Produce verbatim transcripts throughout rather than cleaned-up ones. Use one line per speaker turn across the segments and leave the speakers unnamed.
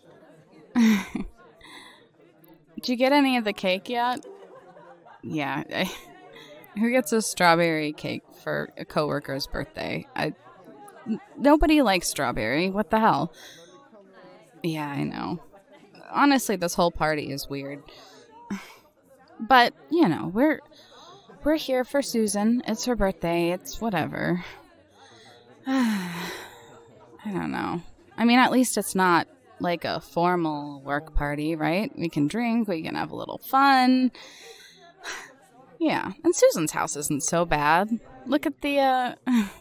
Did you get any of the cake yet? Yeah. I, who gets a strawberry cake for a coworker's birthday? I. N- nobody likes strawberry. What the hell? Yeah, I know. Honestly, this whole party is weird. But, you know, we're we're here for Susan. It's her birthday. It's whatever. I don't know. I mean, at least it's not like a formal work party, right? We can drink, we can have a little fun. Yeah, and Susan's house isn't so bad. Look at the, uh...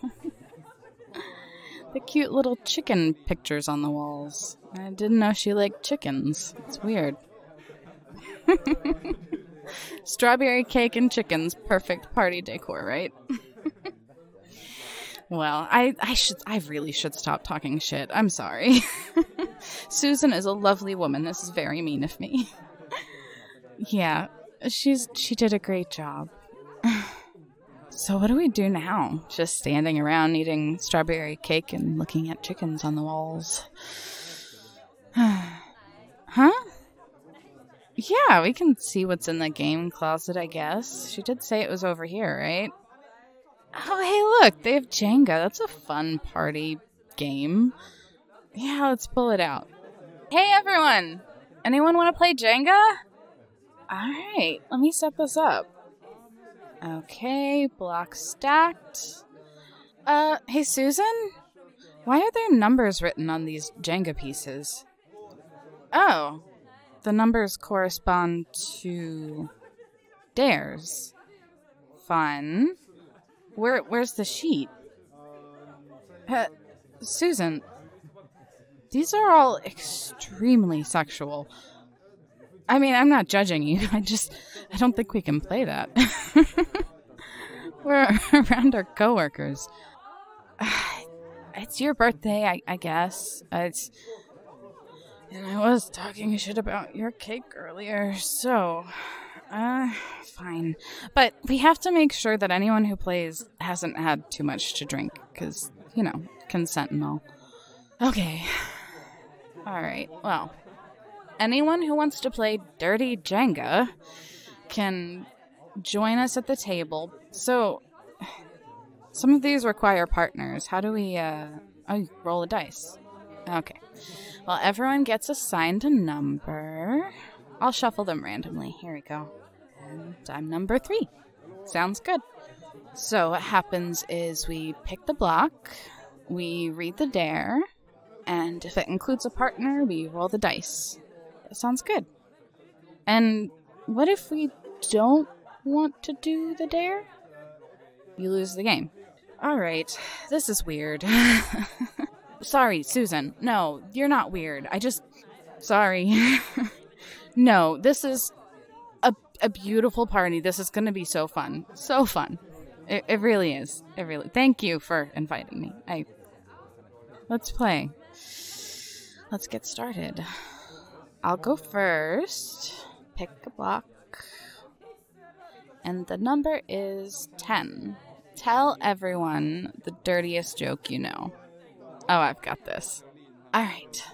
the cute little chicken pictures on the walls. I didn't know she liked chickens. It's weird. Strawberry cake and chickens. Perfect party decor, right? Well, I, I should I really should stop talking shit. I'm sorry. Susan is a lovely woman. This is very mean of me. Yeah, she's she did a great job. So what do we do now? Just standing around eating strawberry cake and looking at chickens on the walls. Huh? Yeah, we can see what's in the game closet, I guess. She did say it was over here, right? Oh, hey, look, they have Jenga. That's a fun party game. Yeah, let's pull it out. Hey, everyone! Anyone want to play Jenga? Alright, let me set this up. Okay, block stacked. Uh, hey, Susan? Why are there numbers written on these Jenga pieces? Oh, the numbers correspond to dares. Fun. Where, where's the sheet? Uh, Susan, these are all extremely sexual. I mean, I'm not judging you. I just, I don't think we can play that. We're around our coworkers. It's your birthday, I, I guess. It's, and I was talking shit about your cake earlier, so... Uh, fine. But we have to make sure that anyone who plays hasn't had too much to drink, because, you know, consent and all. Okay. Alright, well. Anyone who wants to play Dirty Jenga can join us at the table. So, some of these require partners. How do we, uh, oh, roll a dice? Okay. Well, everyone gets assigned a number. I'll shuffle them randomly. Here we go. And I'm number three. Sounds good. So what happens is we pick the block, we read the dare, and if it includes a partner, we roll the dice. That sounds good. And what if we don't want to do the dare? You lose the game. All right, this is weird. Sorry, Susan. No, you're not weird. I just... Sorry. No, this is a a beautiful party. This is going to be so fun. So fun. It, it really is. It really. Thank you for inviting me. I. Let's play. Let's get started. I'll go first. Pick a block. And the number is ten. Tell everyone the dirtiest joke you know. Oh, I've got this. All right.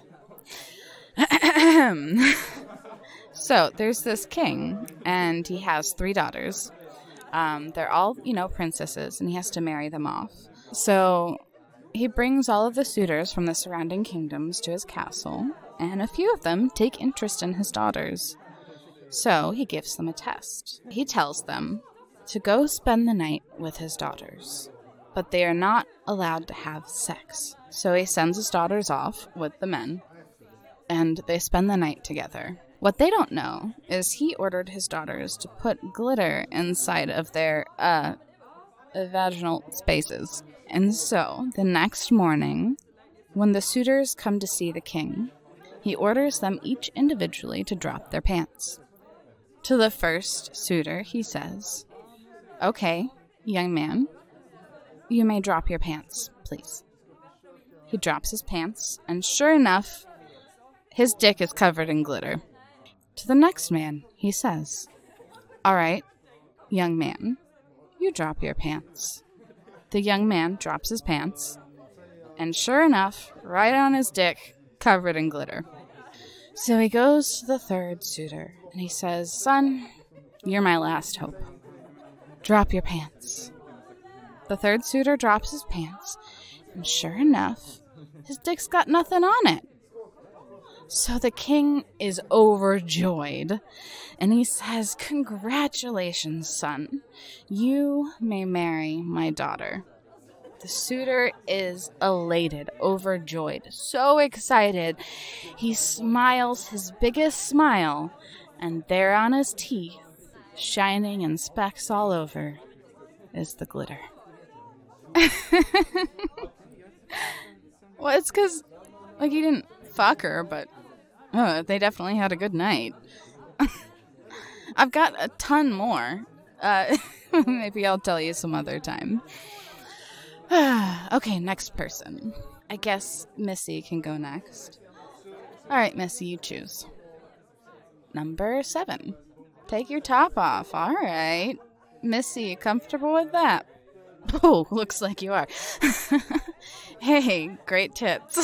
So, there's this king, and he has three daughters. Um, they're all, you know, princesses, and he has to marry them off. So, he brings all of the suitors from the surrounding kingdoms to his castle, and a few of them take interest in his daughters. So, he gives them a test. He tells them to go spend the night with his daughters, but they are not allowed to have sex. So, he sends his daughters off with the men, and they spend the night together. What they don't know is he ordered his daughters to put glitter inside of their, uh, vaginal spaces. And so, the next morning, when the suitors come to see the king, he orders them each individually to drop their pants. To the first suitor, he says, "Okay, young man, you may drop your pants, please." He drops his pants, and sure enough, his dick is covered in glitter. To the next man, he says, "All right, young man, you drop your pants." The young man drops his pants, and sure enough, right on his dick, covered in glitter. So he goes to the third suitor, and he says, "Son, you're my last hope. Drop your pants." The third suitor drops his pants, and sure enough, his dick's got nothing on it. So the king is overjoyed, and he says, "Congratulations, son. You may marry my daughter." The suitor is elated, overjoyed, so excited. He smiles his biggest smile, and there on his teeth, shining in specks all over, is the glitter. Well, it's because, like, he didn't fuck her, but oh, they definitely had a good night. I've got a ton more. Uh, maybe I'll tell you some other time. Okay, next person. I guess Missy can go next. All right, Missy, you choose. Number seven. Take your top off. All right. Missy, you comfortable with that? Oh, looks like you are. Hey, great tits.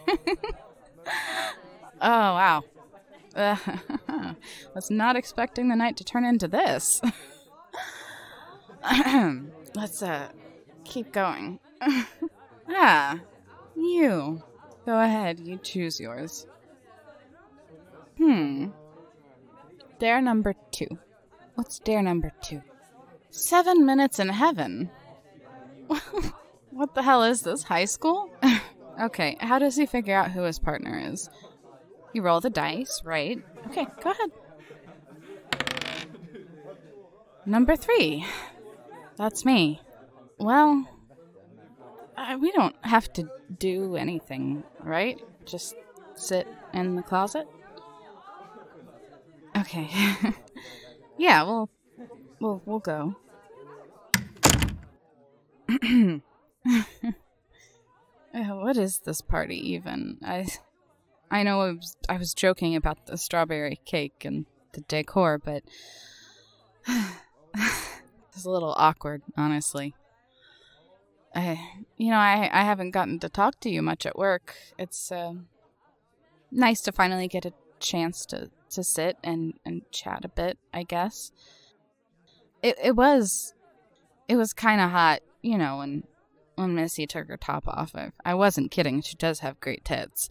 Oh, wow. Uh, was not expecting the night to turn into this. Let's, uh... keep going. Ah, you. Go ahead, you choose yours. Hmm. Dare number two. What's dare number two? Seven minutes in heaven. What the hell is this, high school? Okay, how does he figure out who his partner is? You roll the dice, right? Okay, go ahead. Number three. That's me. Well, uh, we don't have to do anything, right? Just sit in the closet? Okay. Yeah, we'll, we'll, we'll go. What is this party even? I, I know I was, I was joking about the strawberry cake and the decor, but it's a little awkward, honestly. I, you know, I, I haven't gotten to talk to you much at work. It's uh, nice to finally get a chance to, to sit and, and chat a bit, I guess. It it was, it was kind of hot, you know, when, when Missy took her top off. I, I wasn't kidding. She does have great tits.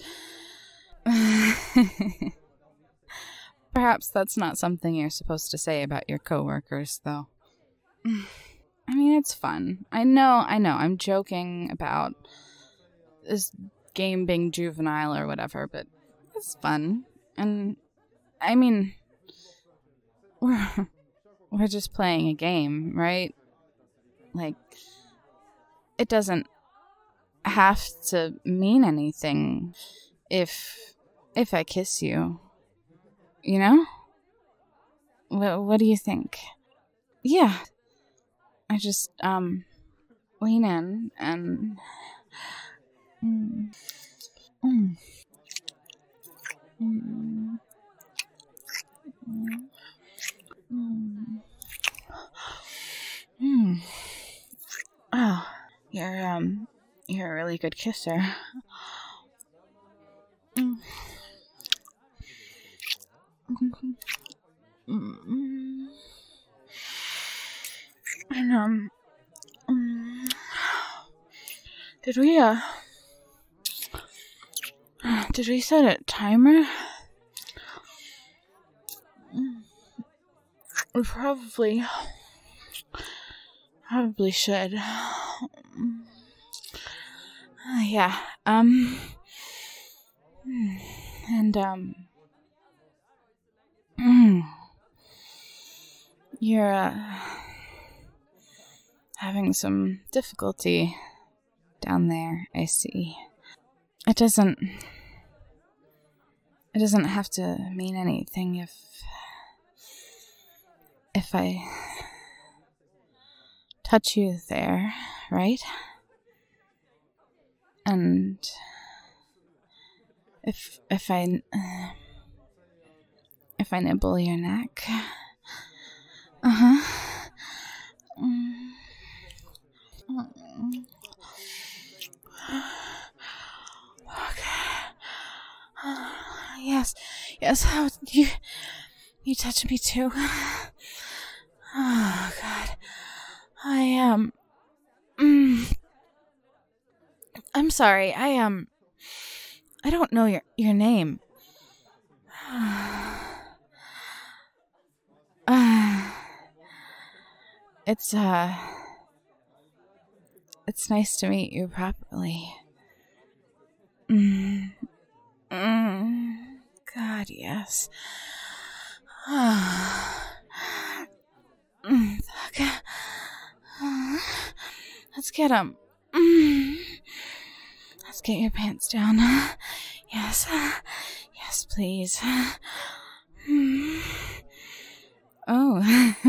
Perhaps that's not something you're supposed to say about your coworkers, though. I mean, it's fun. I know, I know, I'm joking about this game being juvenile or whatever, but it's fun. And, I mean, we're, we're just playing a game, right? Like, it doesn't have to mean anything if, if I kiss you. You know? What, what do you think? Yeah. I just, um, lean in and, mm, mm, mm, mm, mm. Oh, you're, um, you're a really good kisser. Mm. Mm. And, um, um, did we, uh, did we set a timer? We probably, probably should. Uh, yeah, um, and, um, you're, uh, having some difficulty down there, I see. It doesn't... It doesn't have to mean anything if... If I... touch you there, right? And... If... If I... If I nibble your neck... Uh-huh. Mm. Okay. yes, yes. Oh, you, you touch me too. Oh God, I am. Um, mm, I'm sorry. I um, I don't know your your name. uh, it's uh, it's nice to meet you properly. Mm, mm, God, yes. Mm, okay. Uh, let's get him. Mm. Let's get your pants down. Yes. Yes, please. Mm. Oh.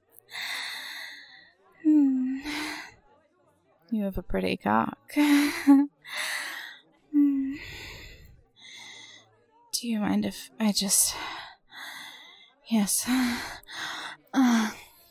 Mm. You have a pretty cock. Mm. Do you mind if I just... Yes. Uh.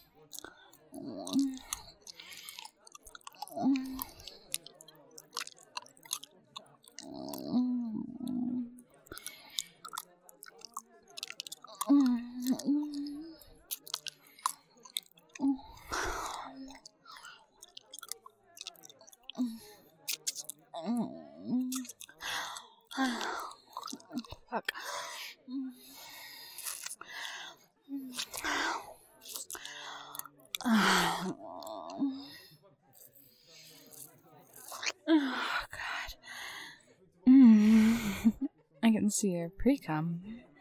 Fuck. Oh, God. Mm. I can see your pre-cum.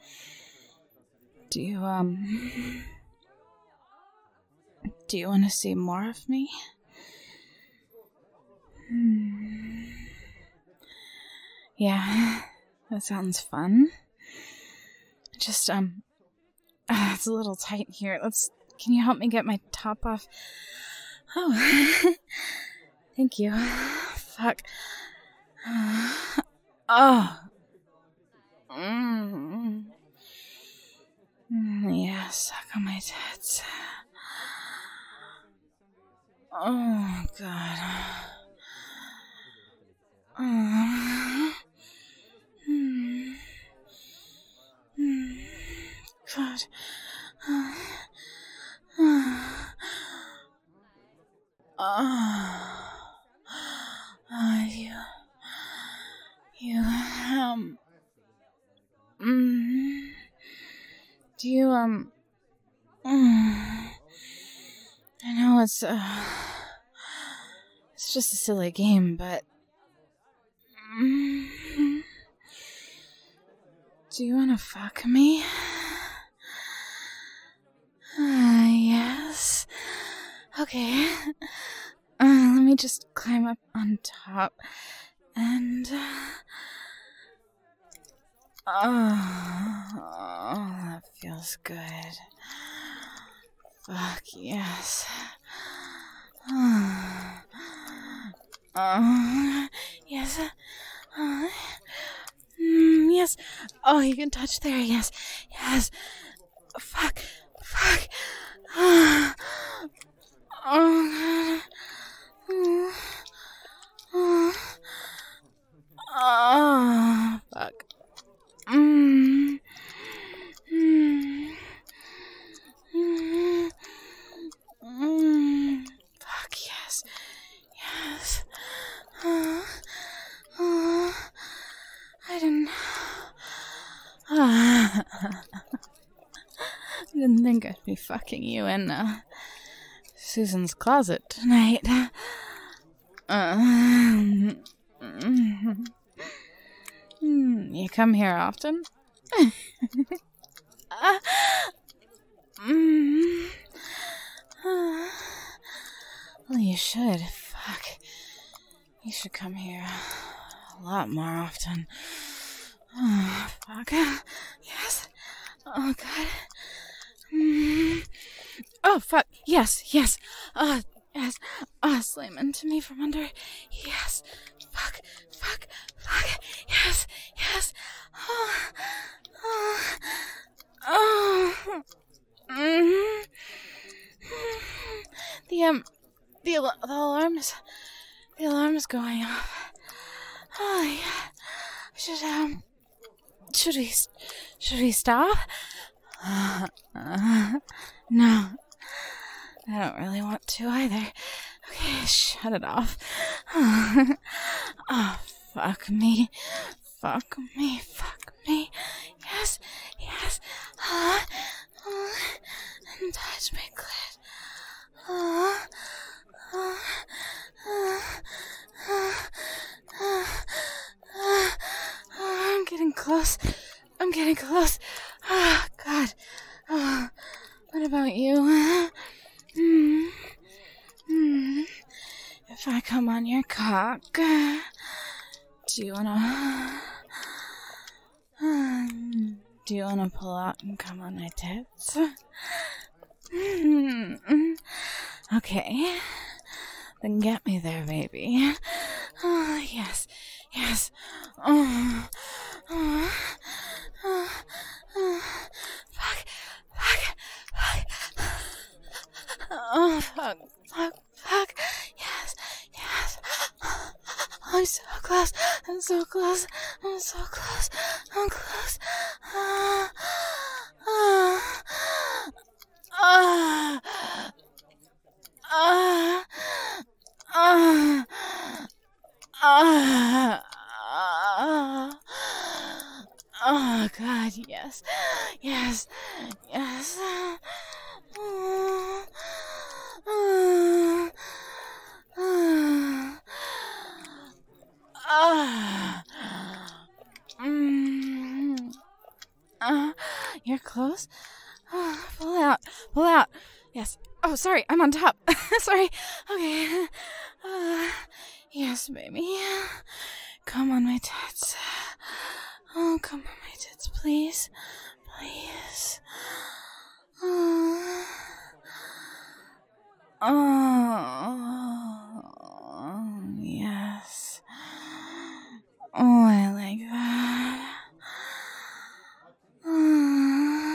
Do you, um... Do you want to see more of me? Hmm. Yeah, that sounds fun. Just, um... Uh, it's a little tight here. Let's... Can you help me get my top off? Oh. Thank you. Fuck. Oh. Mm. Mm, yeah, suck on my tits. Oh, God. Oh. Mm. Mm. God. Oh. Oh. Oh, you... You, um... Mm, do you, um... Mm, I know it's, uh... It's just a silly game, but... Mm, do you want to fuck me? Uh, yes. Okay. Uh, let me just climb up on top. And... Uh, oh, that feels good. Fuck, yes. Oh, uh, yes. Uh, mm, yes. Oh, you can touch there, yes. Yes. Fuck. Fuck. Oh, God. Oh, oh, oh, fuck. Mm. Mm. Mm. Mm. Fuck, yes. Yes. Uh, uh, I didn't... Uh, I didn't think I'd be fucking you in uh, Susan's closet tonight. Uh, mm, you come here often? uh, mm, uh, well, you should. Fuck. You should come here a lot more often. Oh, fuck. Yes. Oh, God. Mm. Oh, fuck. Yes, yes. Uh, yes. Uh, slam into me from under. Yes. Fuck. Fuck. Fuck. Yes. Yes. Oh. Oh. Oh. Mm. The, um, the, al- the alarm is, the alarm is going off. Oh, yeah. I should, um, should we, should we stop? Uh, uh, no. I don't really want to either. Okay, shut it off. Oh, fuck me. Fuck me. Fuck me. Yes. Yes. Uh, uh, and touch my clit. Uh, uh, uh, uh, uh, uh, I'm getting close. I'm getting close. Oh, God. Oh, what about you? Mm. Mm. If I come on your cock, do you wanna... Um, do you wanna pull out and come on my tits? Mm. Okay. Then get me there, baby. Oh, yes. Yes. Oh. Oh. Oh. Oh. Fuck. Fuck. Fuck. Oh, fuck. Fuck. Fuck. Yes. Yes. I'm so close. I'm so close. I'm so close. I'm close. Ah. Ah. Ah. Ah. Ah. Ah. Ah. Oh, God, yes. Yes. Yes. Ah. Ah. Ah. Ah. Mm. Uh, you're close. Oh, pull out. Pull out. Yes. Oh, sorry. I'm on top. Sorry. Okay. Uh, yes, baby. Come on my tits. Oh, come on my tits, please. Please. Oh. Oh. Yes. Oh, I like that. Oh.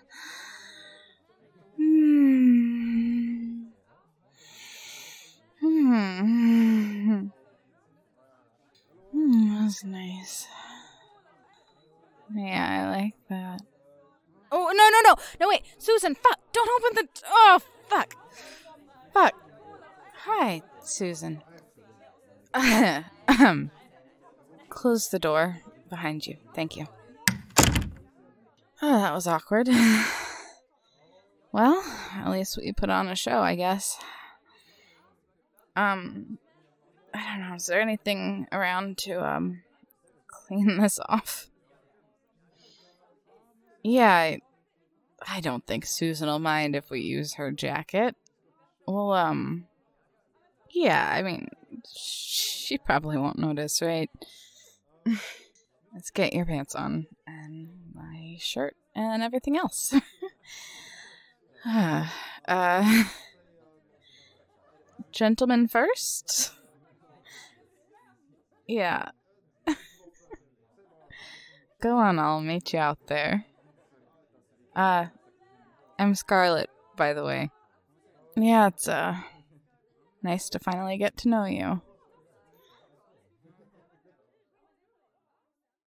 Hmm. Hmm. Hmm. That's nice. Yeah, I like that. Oh, no, no, no. No, wait. Susan, fuck. Don't open the... Oh, fuck. Fuck. Hi, Susan. Um. Close the door behind you. Thank you. Oh, that was awkward. Well, at least we put on a show, I guess. Um, I don't know. Is there anything around to, um, clean this off? Yeah, I, I don't think Susan will mind if we use her jacket. Well, um, yeah, I mean, she probably won't notice, right? Let's get your pants on, and my shirt, and everything else. uh, uh, gentlemen first? Yeah. Go on, I'll meet you out there. Uh, I'm Scarlett, by the way. Yeah, it's, uh, nice to finally get to know you.